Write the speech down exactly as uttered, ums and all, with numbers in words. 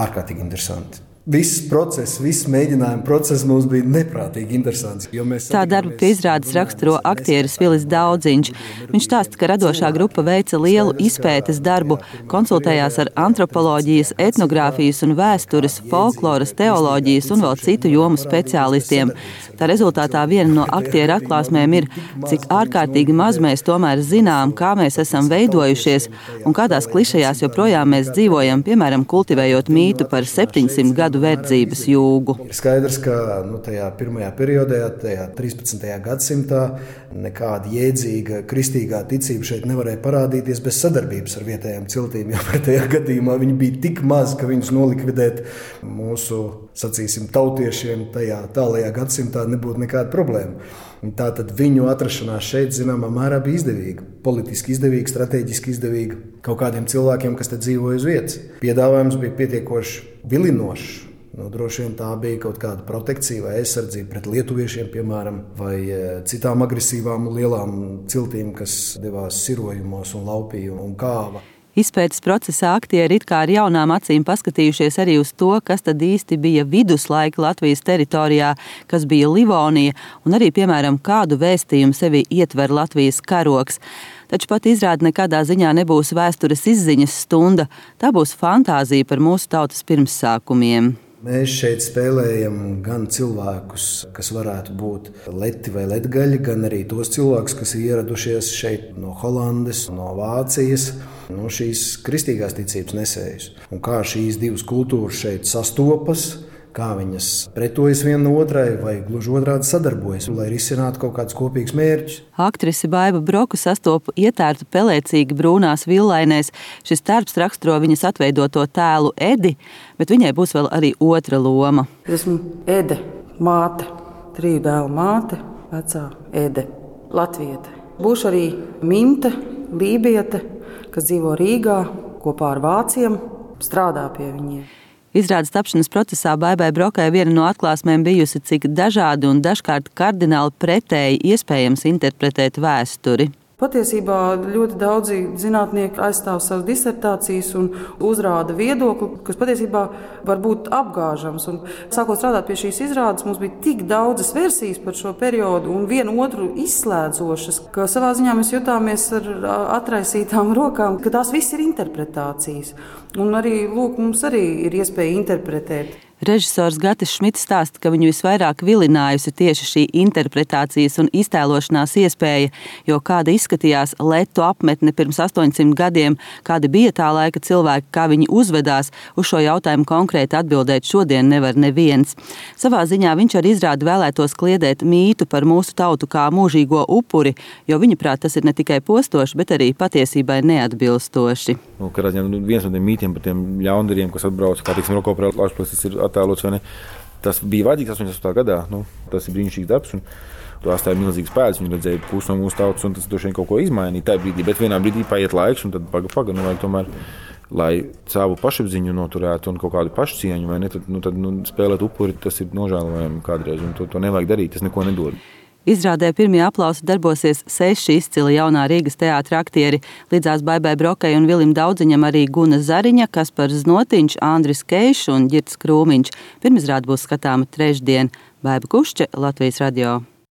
ārkārtīgi interesanti. Viss process, viss mēģinājuma process mums bija neprātīgi interesants. Tā darbu pie izrādes raksturo aktieris Vilis Daudziņš. Viņš stāsta, ka radošā grupa veica lielu izpētes darbu, konsultējās ar antropoloģijas, etnogrāfijas un vēstures, folkloras, teoloģijas un vēl citu jomu speciālistiem. Tā rezultātā viena no aktieru atklāsmēm ir, cik ārkārtīgi maz mēs tomēr zinām, kā mēs esam veidojušies un kādās klišejās joprojām mēs dzīvojam, piemēram, kultivējot mītu par septiņsimt gadu verdzības jūgu. Ir skaidrs, ka nu, tajā pirmajā periodā, tajā trīspadsmitajā gadsimtā, nekāda jēdzīga kristīgā ticība šeit nevarēja parādīties bez sadarbības ar vietējām ciltīm, jo pretējā gadījumā viņi bija tik maz, ka viņus nolikvidēt mūsu, sacīsim, tautiešiem tajā tālajā gadsimtā nebūtu nekāda problēma. Tātad viņu atrašanās šeit, zināmā mērā, bija izdevīga. Politiski izdevīga, strateģiski izdevīga kaut kādiem cilvēkiem, kas te dzīvoja uz vietas. Piedāvājums bija pietiekoši vilinošs. Nu, droši vien tā bija kaut kāda protekcija vai aizsardzība pret lietuviešiem, piemēram, vai citām agresīvām lielām ciltīm, kas devās sirojumos un laupīja un kāva. Izpētes procesā aktieri it kā ar jaunām acīm paskatījušies arī uz to, kas tad īsti bija viduslaika Latvijas teritorijā, kas bija Livonija, un arī, piemēram, kādu vēstījumu sevi ietver Latvijas karogs. Taču pat izrāde nekādā ziņā nebūs vēstures izziņas stunda, tā būs fantāzija par mūsu tautas pirmsākumiem. Mēs šeit spēlējam gan cilvēkus, kas varētu būt leti vai latgaļi, gan arī tos cilvēkus, kas ir ieradušies šeit no Holandes, no Vācijas, no šīs kristīgās ticības nesējus. Un kā šīs divas kultūras šeit sastopas, kā viņas pretojas viena otrai vai gluži otrādi sadarbojas, lai risinātu kaut kādus kopīgus mērķus. Aktrise Baiba Broka sastopu ietērtu pelēcīgi brūnās villainēs. Šis tērps raksturo viņas atveidoto tēlu Edi, bet viņai būs vēl arī otra loma. Esmu Ede, māte, triju dēlu māte, vecā Ede, latviete. Būšu arī Minte, lībiete, kas dzīvo Rīgā kopā ar vāciem, strādā pie viņiem. Izrādes tapšanas procesā Baibai Brokai viena no atklāsmēm bijusi, cik dažādi un dažkārt kardināli pretēji iespējams interpretēt vēsturi. Patiesībā ļoti daudzi zinātnieki aizstāv savas disertācijas un uzrāda viedokli, kas patiesībā var būt apgāžams. Un, sākot strādāt pie šīs izrādes, mums bija tik daudzas versijas par šo periodu un vienu otru izslēdzošas, ka savā ziņā mēs jutāmies ar atraisītām rokām, ka tās viss ir interpretācijas. Un arī, lūk, mums arī ir iespēja interpretēt. Režisors Gatis Šmits stāsta, ka viņu visvairāk vilinājusi tieši šī interpretācijas un iztēlošanās iespēja, jo kāda izskatījās letu apmetne pirms astoņsimt gadiem, kāda bija tā laika cilvēki, kā viņi uzvedās, uz šo jautājumu konkrēti atbildēt šodien nevar neviens. Savā ziņā viņš ar izrādi vēlētos kliedēt mītu par mūsu tautu kā mūžīgo upuri, jo viņaprāt tas ir ne tikai postoši, bet arī patiesībai neatbilstoši. Nu, viens no tiem mītiem par tiem ļaundariem, kas atbrauc, kā tiksim, Rokopera Lašpils, tas ir attēlots, vai ne? Tas bija vajadzīgs astoņdesmitajā gadā. Nu, tas ir brīnišķīgs darbs. Un tās tā ir milzīgas pēdas. Viņi redzēja pusi no mūsu tautas, un tas droši vien kaut ko izmainīja tajā brīdī. Bet vienā brīdī paiet laiks, un tad paga, paga, nu, vajag tomēr, lai savu pašapziņu noturētu un kaut kādu pašcieņu, vai ne? Tad, nu, tad nu, spēlēt upuri, tas ir nožēlojami kādreiz, un to, to nevajag darīt, tas neko nedod. Izrādē pirmie aplausi darbosies seši izcili jaunā Rīgas teātra aktieri. Līdzās Baibai Brokai un Vilim Daudziņam arī Guna Zariņa, Kaspars Znotiņš, Andris Keišs un Ģirds Krūmiņš. Pirmizrāde būs skatāma trešdien. Baiba Kušče, Latvijas radio.